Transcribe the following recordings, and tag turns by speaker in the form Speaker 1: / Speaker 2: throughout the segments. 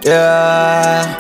Speaker 1: Yeah,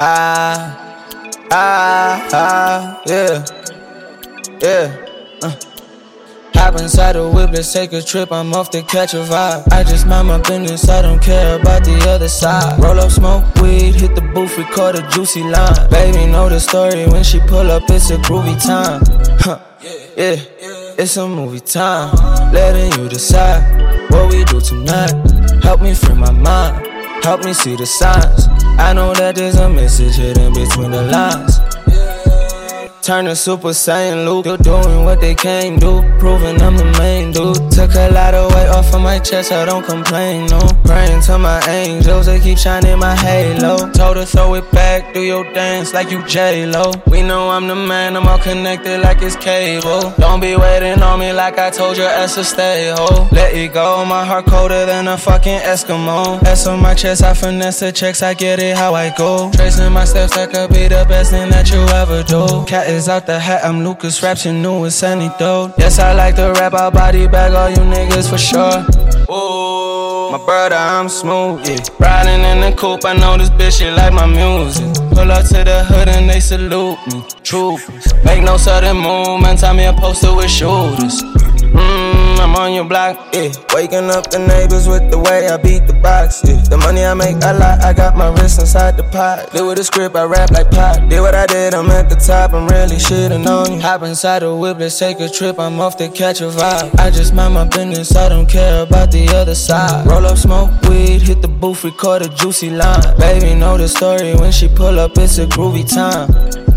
Speaker 1: yeah, yeah. Hop inside the whip, let's take a trip, I'm off to catch a vibe. I just mind my business, I don't care about the other side. Roll up, smoke weed, hit the booth, record a juicy line. Baby know the story, when she pull up, it's a groovy time. Yeah, it's a movie time. Letting you decide what we do tonight. Help me free my mind, help me see the signs. I know that there's a message hidden between the lines. Turn to Super Saiyan Luke, you're doing what they can't do, proving I'm the main dude. Took a lot of weight off of my chest, I don't complain, no. Praying to my angels, they keep shining my halo. Told her throw it back, do your dance like you J-Lo. We know I'm the man, I'm all connected like it's cable. Don't be waiting on me like I told your ass to stay, ho. Let it go, my heart colder than a fucking Eskimo. S on my chest, I finesse the checks, I get it how I go. Tracing my steps, I could be the best thing that you ever do. Cat is out the hat, I'm Lucas Raps, you knew it's antidote. Yes, I like to rap, I'll body bag all you niggas for sure. Ooh, my brother, I'm smooth, yeah. Riding in the coupe, I know this bitch, she like my music. Pull up to the hood and they salute me. Troopers, make no sudden movement, tie me a poster with shooters. I'm on your block, yeah. Waking up the neighbors with the way I beat the box, yeah. The money I make, I lie, I got my wrist inside the pot. Did with the script, I rap like pop. Did what I did, I'm at the top, I'm really shitting on you. Hop inside the whip, let's take a trip, I'm off to catch a vibe. I just mind my business, I don't care about the other side. Roll up, smoke weed, hit the booth, record a juicy line. Baby know the story, when she pull up, it's a groovy time.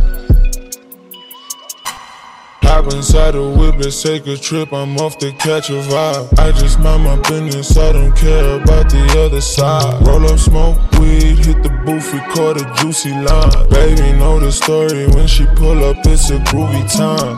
Speaker 2: Hop inside the whip, let's take a trip, I'm off to catch a vibe. I just mind my business, I don't care about the other side. Roll up, smoke weed, hit the booth, record a juicy line. Baby know the story, when she pull up, it's a groovy time.